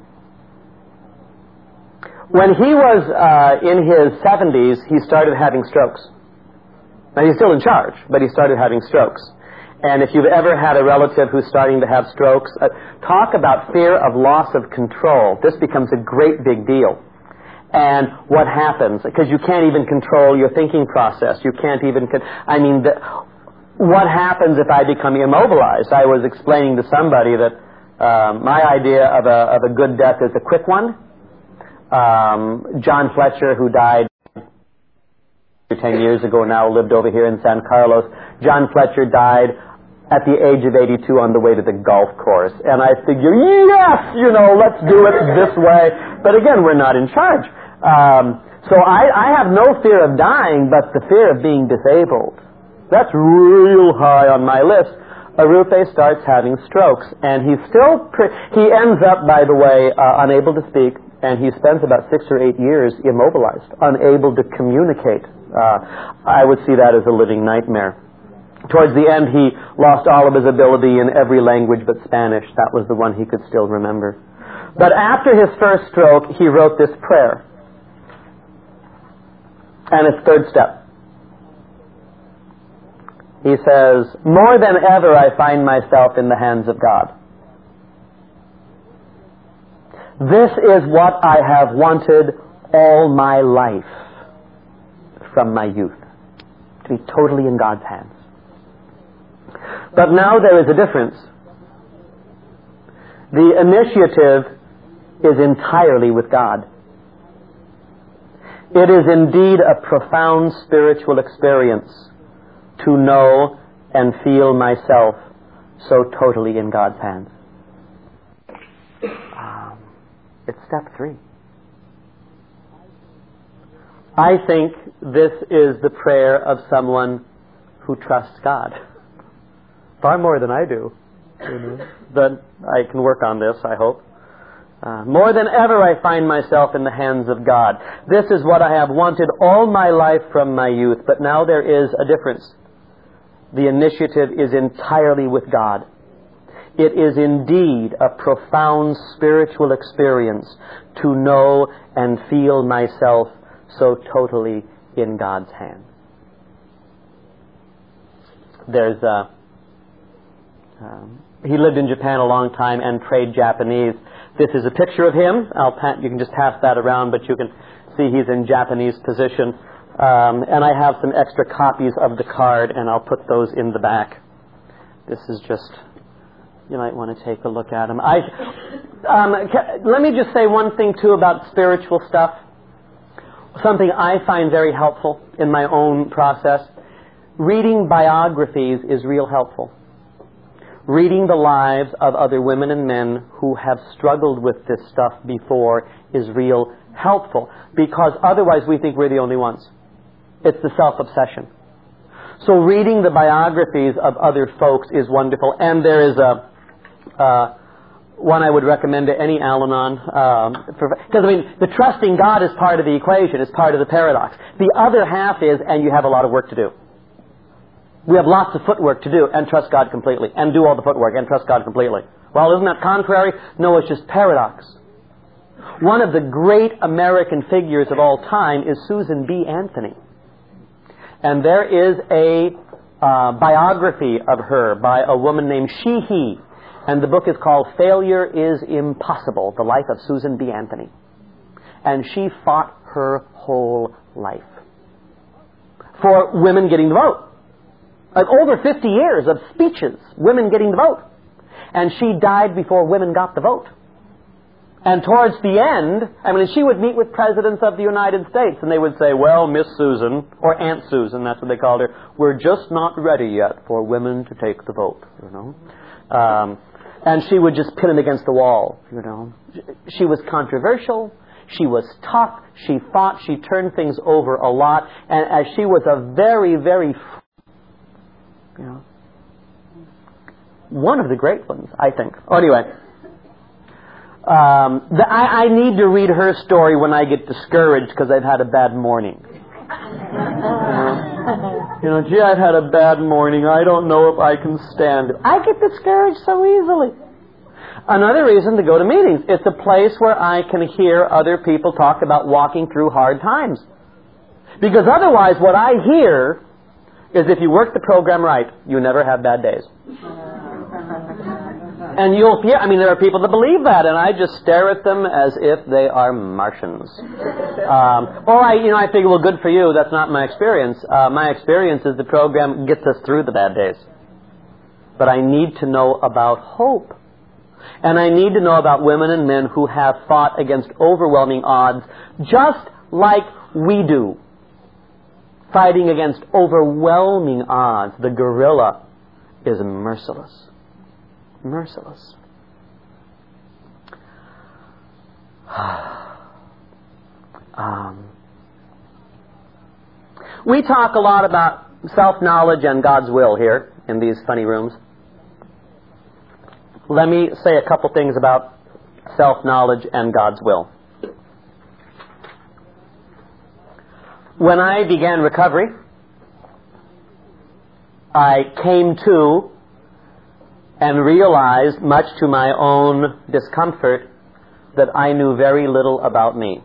when he was uh, in his seventies, he started having strokes. Now, he's still in charge, but he started having strokes. And if you've ever had a relative who's starting to have strokes, uh, talk about fear of loss of control. This becomes a great big deal. And what happens? Because you can't even control your thinking process. You can't even... Con- I mean, the, what happens if I become immobilized? I was explaining to somebody that um, my idea of a, of a good death is a quick one. Um, John Fletcher, who died ten years ago now, lived over here in San Carlos. John Fletcher died at the age of eighty-two on the way to the golf course. And I figure, yes, you know, let's do it this way. But again, we're not in charge. Um, so I, I have no fear of dying, but the fear of being disabled. That's real high on my list. Arupe starts having strokes, and he's still, pre- he ends up, by the way, uh, unable to speak, and he spends about six or eight years immobilized, unable to communicate. Uh, I would see that as a living nightmare. Towards the end, he lost all of his ability in every language but Spanish. That was the one he could still remember. But after his first stroke, he wrote this prayer. And its third step. He says, more than ever I find myself in the hands of God. This is what I have wanted all my life from my youth. To be totally in God's hands. But now there is a difference. The initiative is entirely with God. It is indeed a profound spiritual experience to know and feel myself so totally in God's hands. Um, it's step three. I think this is the prayer of someone who trusts God. Far more than I do. You know? But I can work on this, I hope. Uh, more than ever I find myself in the hands of God. This is what I have wanted all my life from my youth, but now there is a difference. The initiative is entirely with God. It is indeed a profound spiritual experience to know and feel myself so totally in God's hands. There's a... Um, he lived in Japan a long time and prayed Japanese. This is a picture of him. I'll pa- you can just pass that around, but you can see he's in Japanese position. Um, and I have some extra copies of the card, and I'll put those in the back. This is just, you might want to take a look at him. I, um, ca- let me just say one thing, too, about spiritual stuff. Something I find very helpful in my own process. Reading biographies is real helpful. Reading the lives of other women and men who have struggled with this stuff before is real helpful, because otherwise we think we're the only ones. It's the self-obsession. So reading the biographies of other folks is wonderful, and there is a uh, one I would recommend to any Al-Anon, because um, I mean, the trusting God is part of the equation, is part of the paradox. The other half is, and you have a lot of work to do. We have lots of footwork to do, and trust God completely, and do all the footwork, and trust God completely. Well, isn't that contrary? No, it's just paradox. One of the great American figures of all time is Susan B. Anthony. And there is a uh, biography of her by a woman named Sheehy, and the book is called Failure is Impossible, The Life of Susan B. Anthony. And she fought her whole life for women getting the vote. Like over fifty years of speeches, women getting the vote. and she died before women got the vote. And towards the end, I mean, she would meet with presidents of the United States, and they would say, well, Miss Susan, or Aunt Susan, that's what they called her, we're just not ready yet for women to take the vote, you know. Um, and she would just pin him against the wall, you know. She was controversial. She was tough. She fought. She turned things over a lot. And as she was a very, very, you know, one of the great ones, I think. Oh, anyway. Um, the, I, I need to read her story when I get discouraged because I've had a bad morning. You know, gee, I've had a bad morning. I don't know if I can stand it. I get discouraged so easily. Another reason to go to meetings. It's a place where I can hear other people talk about walking through hard times. Because otherwise what I hear is if you work the program right, you never have bad days. And you'll hear, I mean, there are people that believe that, and I just stare at them as if they are Martians. Um, or I, you know, I think, well, good for you. That's not my experience. Uh, my experience is the program gets us through the bad days. But I need to know about hope. And I need to know about women and men who have fought against overwhelming odds, just like we do. Fighting against overwhelming odds. The gorilla is merciless. Merciless. um, we talk a lot about self-knowledge and God's will here in these funny rooms. Let me say a couple things about self-knowledge and God's will. When I began recovery, I came to and realized, much to my own discomfort, that I knew very little about me.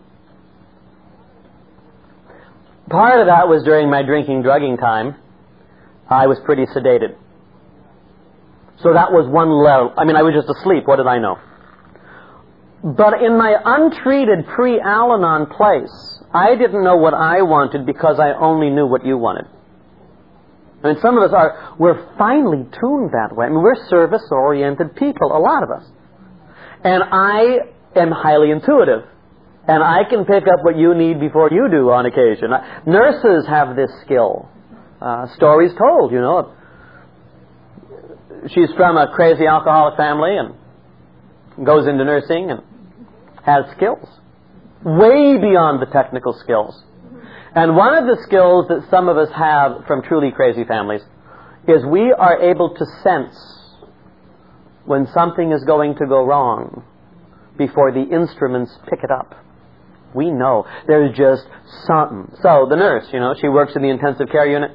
Part of that was during my drinking, drugging time. I was pretty sedated. So that was one level. I mean, I was just asleep. What did I know? But in my untreated pre-Al-Anon place, I didn't know what I wanted because I only knew what you wanted. I mean, some of us are, we're finely tuned that way. I mean, we're service-oriented people, a lot of us. And I am highly intuitive. And I can pick up what you need before you do on occasion. Nurses have this skill. Uh, stories told, you know. She's from a crazy alcoholic family and goes into nursing and has skills. Way beyond the technical skills. And one of the skills that some of us have from truly crazy families is we are able to sense when something is going to go wrong before the instruments pick it up. We know there's just something. So the nurse, you know, she works in the intensive care unit.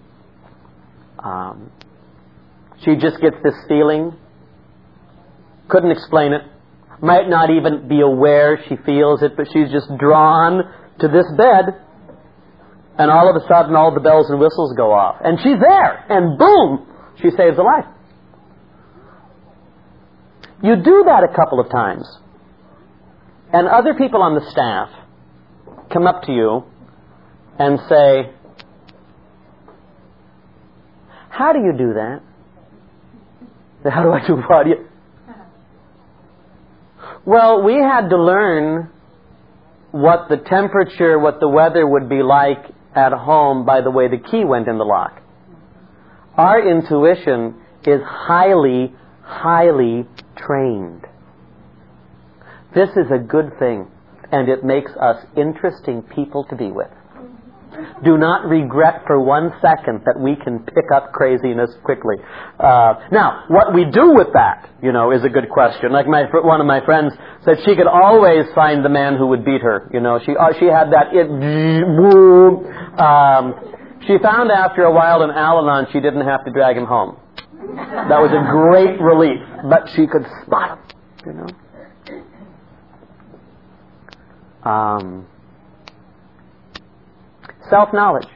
Um, she just gets this feeling. Couldn't explain it. Might not even be aware she feels it, but she's just drawn to this bed. And all of a sudden, all the bells and whistles go off. And she's there. And boom, she saves a life. You do that a couple of times. And other people on the staff come up to you and say, how do you do that? How do I do what? Well, we had to learn what the temperature, what the weather would be like at home by the way the key went in the lock. Our intuition is highly, highly trained. This is a good thing, and it makes us interesting people to be with. Do not regret for one second that we can pick up craziness quickly. Uh, now, what we do with that, you know, is a good question. Like my one of my friends said, she could always find the man who would beat her. You know, she uh, she had that it. Um, she found after a while in Al-Anon she didn't have to drag him home. That was a great relief. But she could spot him. You know. Um. Self-knowledge.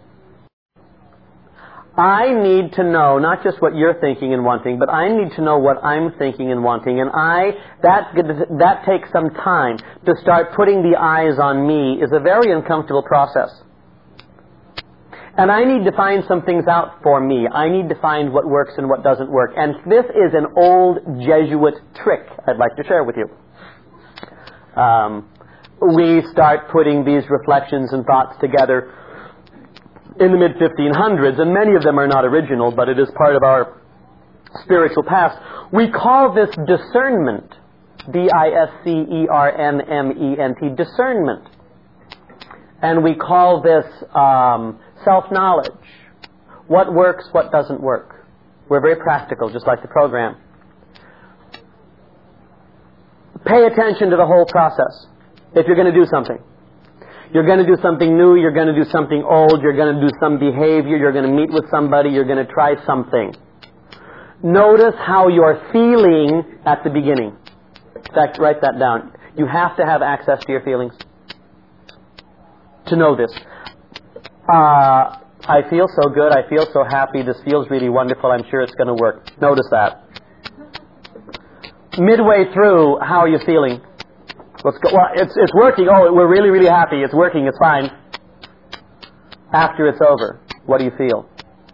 I need to know not just what you're thinking and wanting, but I need to know what I'm thinking and wanting. And I that that takes some time. To start putting the eyes on me is a very uncomfortable process. And I need to find some things out for me. I need to find what works and what doesn't work. And this is an old Jesuit trick I'd like to share with you. Um, we start putting these reflections and thoughts together in the mid fifteen hundreds, and many of them are not original, but it is part of our spiritual past. We call this discernment. D I S C E R N M E N T, discernment. And we call this um, self-knowledge. What works, what doesn't work. We're very practical, just like the program. Pay attention to the whole process if you're going to do something. You're going to do something new, you're going to do something old, you're going to do some behavior, you're going to meet with somebody, you're going to try something. Notice how you're feeling at the beginning. In fact, write that down. You have to have access to your feelings to know this. Uh, I feel so good, I feel so happy, this feels really wonderful, I'm sure it's going to work. Notice that. Midway through, how are you feeling? Let's go. Well, it's it's working. Oh, we're really, really happy. It's working. It's fine. After it's over, what do you feel?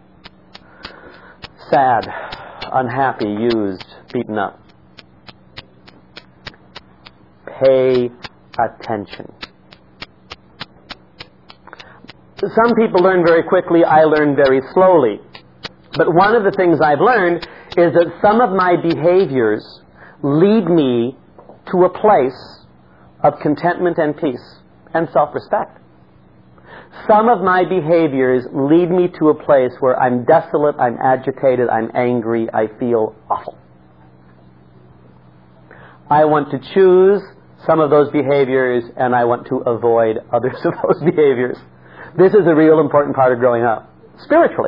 Sad, unhappy, used, beaten up. Pay attention. Some people learn very quickly. I learn very slowly. But one of the things I've learned is that some of my behaviors lead me to a place of contentment and peace and self-respect. Some of my behaviors lead me to a place where I'm desolate, I'm agitated, I'm angry, I feel awful. I want to choose some of those behaviors and I want to avoid others of those behaviors. This is a real important part of growing up, spiritually.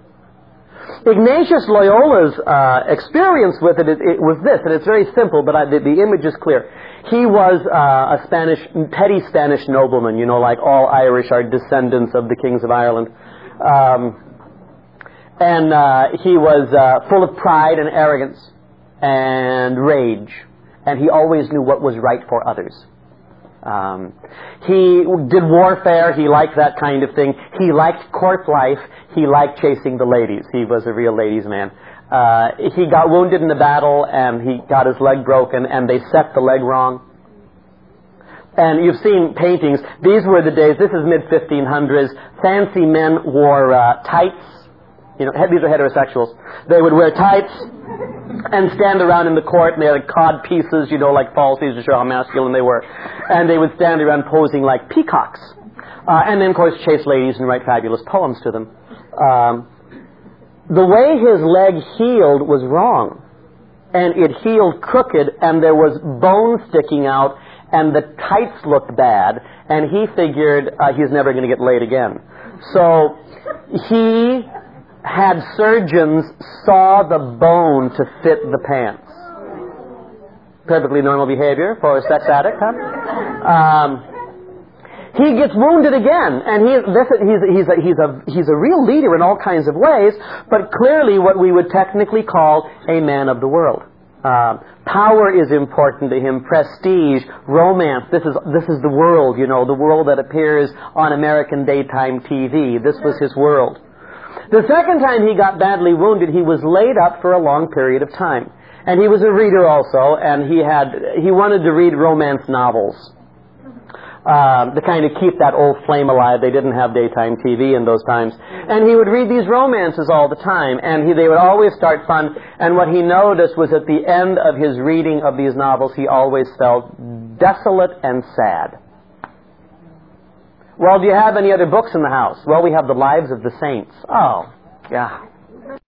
Ignatius Loyola's uh, experience with it, it, it was this, and it's very simple, but I, the, the image is clear. He was uh, a Spanish, petty Spanish nobleman, you know, like all Irish are descendants of the kings of Ireland. Um, and uh, he was uh, full of pride and arrogance and rage, and he always knew what was right for others. Um, he did warfare. He liked that kind of thing. He liked court life. He liked chasing the ladies. He was a real ladies' man. Uh, he got wounded in the battle, and he got his leg broken, and they set the leg wrong. And you've seen paintings. These were the days, this is mid fifteen hundreds, fancy men wore uh, tights. You know, these are heterosexuals. They would wear tights and stand around in the court, and they had cod pieces, you know, like falsies to show how masculine they were. And they would stand around posing like peacocks. Uh, and then, of course, chase ladies and write fabulous poems to them. Um, the way his leg healed was wrong. And it healed crooked, and there was bone sticking out, and the tights looked bad, and he figured uh, he's never going to get laid again. So he had surgeons saw the bone to fit the pants. Perfectly normal behavior for a sex addict, huh? Um, he gets wounded again, and he, this, he's, he's, a, he's, a, he's a real leader in all kinds of ways, but clearly what we would technically call a man of the world. Uh, power is important to him, prestige, romance. This is, this is the world, you know, the world that appears on American daytime T V. This was his world. The second time he got badly wounded, he was laid up for a long period of time. And he was a reader also, and he had he wanted to read romance novels uh, to kind of keep that old flame alive. They didn't have daytime T V in those times. And he would read these romances all the time, and he, they would always start fun. And what he noticed was at the end of his reading of these novels, he always felt desolate and sad. Well, do you have any other books in the house? Well, we have the Lives of the Saints. Oh, yeah.